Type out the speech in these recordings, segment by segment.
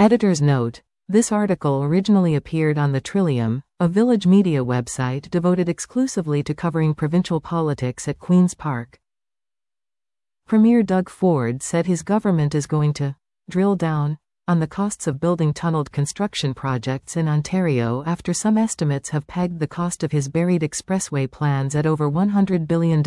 Editor's note: this article originally appeared on the Trillium, a Village media website devoted exclusively to covering provincial politics at Queen's Park. Premier Doug Ford said his government is going to drill down on the costs of building tunneled construction projects in Ontario after some estimates have pegged the cost of his buried expressway plans at over $100 billion.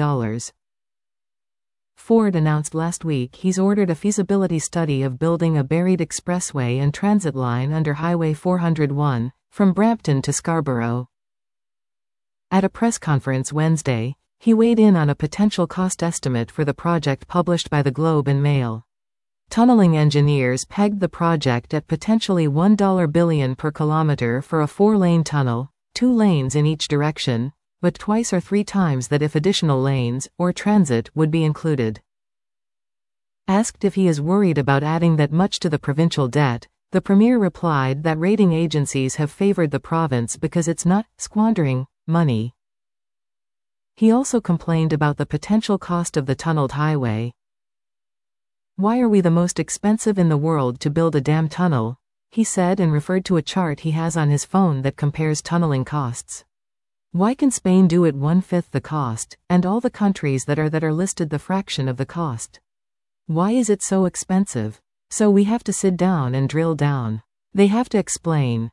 Ford announced last week he's ordered a feasibility study of building a buried expressway and transit line under Highway 401, from Brampton to Scarborough. At a press conference Wednesday, he weighed in on a potential cost estimate for the project published by the Globe and Mail. Tunneling engineers pegged the project at potentially $1 billion per kilometer for a 4-lane tunnel, 2 lanes in each direction, but twice or 3 times that if additional lanes, or transit, would be included. Asked if he is worried about adding that much to the provincial debt, the Premier replied that rating agencies have favored the province because it's not squandering money. He also complained about the potential cost of the tunneled highway. "Why are we the most expensive in the world to build a damn tunnel?" he said, and referred to a chart he has on his phone that compares tunneling costs. "Why can Spain do it 1/5 the cost, and all the countries that are listed the fraction of the cost? Why is it so expensive? So we have to sit down and drill down. They have to explain."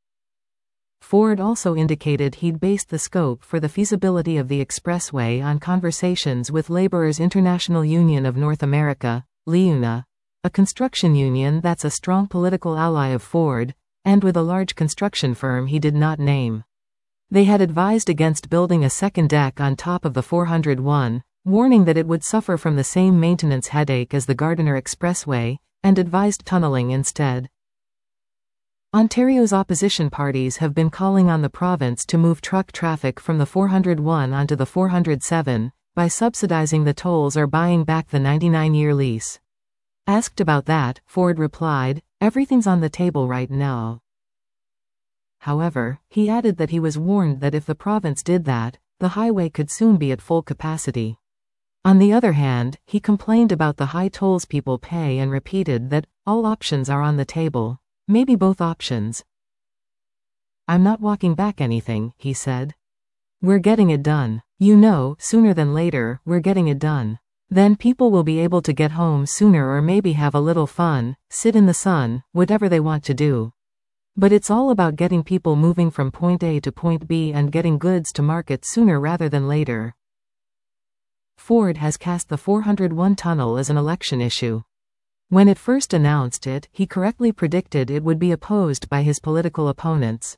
Ford also indicated he'd based the scope for the feasibility of the expressway on conversations with Laborers International Union of North America, LIUNA, a construction union that's a strong political ally of Ford, and with a large construction firm he did not name. They had advised against building a second deck on top of the 401, warning that it would suffer from the same maintenance headache as the Gardiner Expressway, and advised tunneling instead. Ontario's opposition parties have been calling on the province to move truck traffic from the 401 onto the 407, by subsidizing the tolls or buying back the 99-year lease. Asked about that, Ford replied, "Everything's on the table right now." However, he added that he was warned that if the province did that, the highway could soon be at full capacity. On the other hand, he complained about the high tolls people pay and repeated that all options are on the table, maybe both options. "I'm not walking back anything," he said. "We're getting it done. You know, sooner than later, we're getting it done. Then people will be able to get home sooner or maybe have a little fun, sit in the sun, whatever they want to do. But it's all about getting people moving from point A to point B and getting goods to market sooner rather than later." Ford has cast the 401 tunnel as an election issue. When it first announced it, he correctly predicted it would be opposed by his political opponents.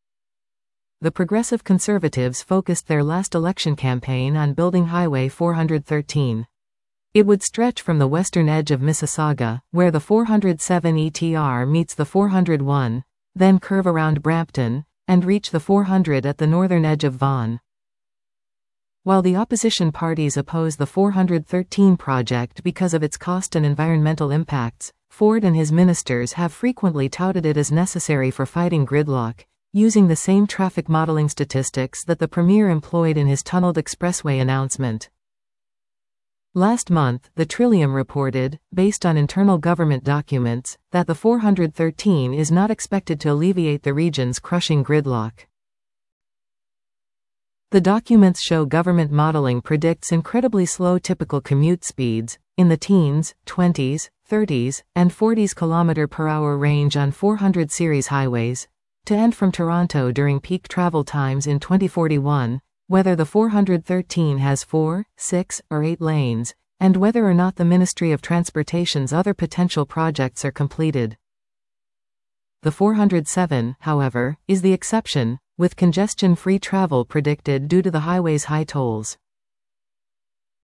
The Progressive Conservatives focused their last election campaign on building Highway 413. It would stretch from the western edge of Mississauga, where the 407 ETR meets the 401, then curve around Brampton, and reach the 400 at the northern edge of Vaughan. While the opposition parties oppose the 413 project because of its cost and environmental impacts, Ford and his ministers have frequently touted it as necessary for fighting gridlock, using the same traffic modeling statistics that the Premier employed in his tunneled expressway announcement. Last month, the Trillium reported, based on internal government documents, that the 413 is not expected to alleviate the region's crushing gridlock. The documents show government modeling predicts incredibly slow typical commute speeds, in the teens, 20s, 30s, and 40s km/h range on 400 series highways, to end from Toronto during peak travel times in 2041, whether the 413 has 4, 6, or 8 lanes, and whether or not the Ministry of Transportation's other potential projects are completed. The 407, however, is the exception, with congestion-free travel predicted due to the highway's high tolls.